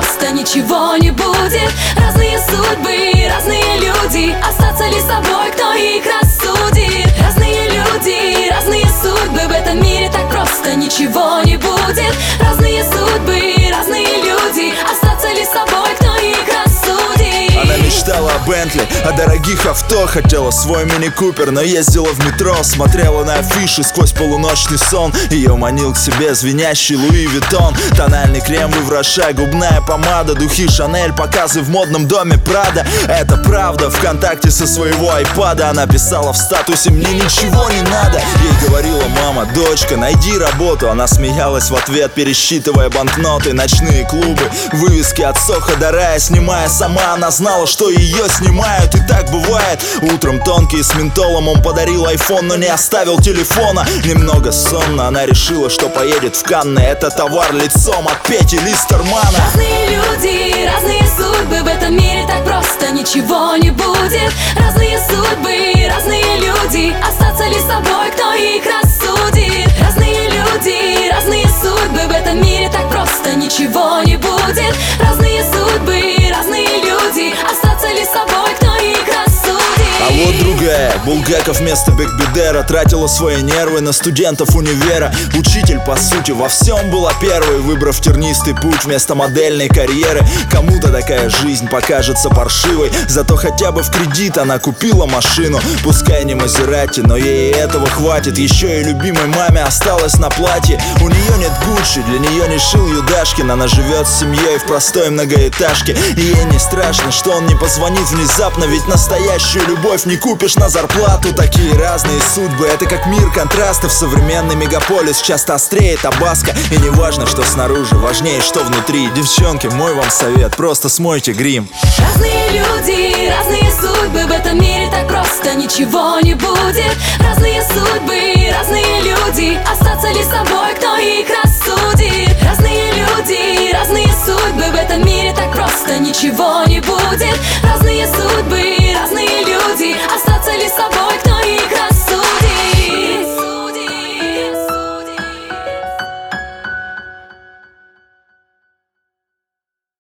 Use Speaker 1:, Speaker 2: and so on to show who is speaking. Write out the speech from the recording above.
Speaker 1: просто ничего не будет. Разные судьбы, разные люди, остаться ли с собой, кто их рассудит? Разные люди, разные судьбы, в этом мире так просто ничего не будет. Разные судьбы, разные люди, остаться ли с собой, кто их рассудит?
Speaker 2: Она мечтала о Бентли, о дорогих авто, хотела свой мини-купер, но ездила в метро, смотрела на афиши сквозь полуночный сон. Ее манил к себе звенящий Луи Виттон, тональный крем Вивраша, губная помада, духи Шанель, показы в модном доме Прада. Это правда, ВКонтакте со своего айпада она писала в статусе: мне ничего не надо. Ей говорила мама: дочка, найди работу. Она смеялась в ответ, пересчитывая банкноты. Ночные клубы, вывески от Сохо до Рая, снимая сама, она знала, что ее снимают, и так бывает. Утром тонкий с ментолом, он подарил айфон, но не оставил телефона. Немного сонно, она решила, что поедет в Канны. Это товар лицом от Пети Листермана.
Speaker 1: Разные люди, разные судьбы, в этом мире так просто ничего не будет. Разные судьбы, разные люди, остаться ли с собой, кто их рассудит? Разные люди, разные судьбы, в этом мире так просто ничего не будет. Разные судьбы, разные люди, остаться ли с собой, кто их рассудит?
Speaker 2: А вот другая, Булгаков вместо Бекбедера, тратила свои нервы на студентов универа. Учитель, по сути, во всем была первой, выбрав тернистый путь вместо модельной карьеры. Кому-то такая жизнь покажется паршивой, зато хотя бы в кредит она купила машину. Пускай не Мазерати, но ей этого хватит. Еще и любимой маме осталось на платье. У нее нет Гуччи, для нее не шил Юдашкин. Она живет с семьей в простой многоэтажке, и ей не страшно, что он не позвонит внезапно, ведь настоящую любовь не купишь на зарплату. Такие разные судьбы, это как мир контрастов. Современный мегаполис часто острее Табаско. И не важно, что снаружи, важнее, что внутри. Девчонки, мой вам совет: просто смойте грим.
Speaker 1: Разные люди, разные судьбы, в этом мире так просто ничего не будет. Разные судьбы, разные люди, остаться ли с собой, кто их рассудит? Разные люди, разные судьбы, в этом мире так просто ничего не будет. Разные судьбы,